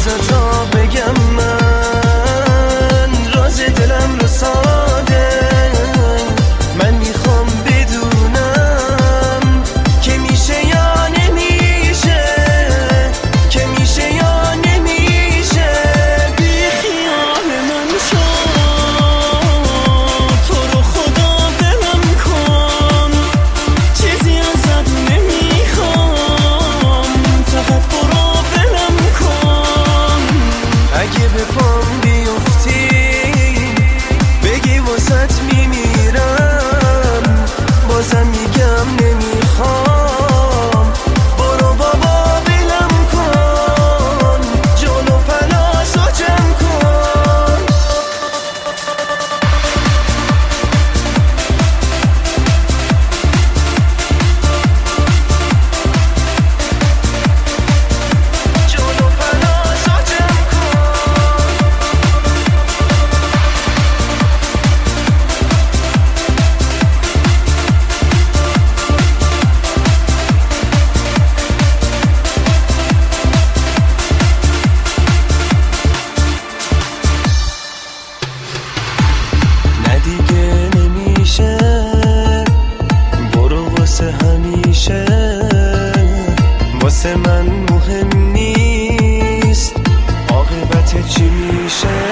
بذار تا بگم من راز دلم رو ساده. من میخوام بدونم که میشه یا نمیشه، که میشه یا نمیشه. بی خیال من شو، تو رو خدا دلم کن، چیزی ازت نمیخوام، فقط برو دلم کن. اگه به پام بیفتی بگی واسط میمیرم، بازم میگم نمیخوام. برو بابا ولم کن، جلو پلاسو جمع کن. جلو پلاسو جمع کن. نه دیگه نمیشه، برو واسه همیشه. واسه من مهم نیست عاقبت چی میشه.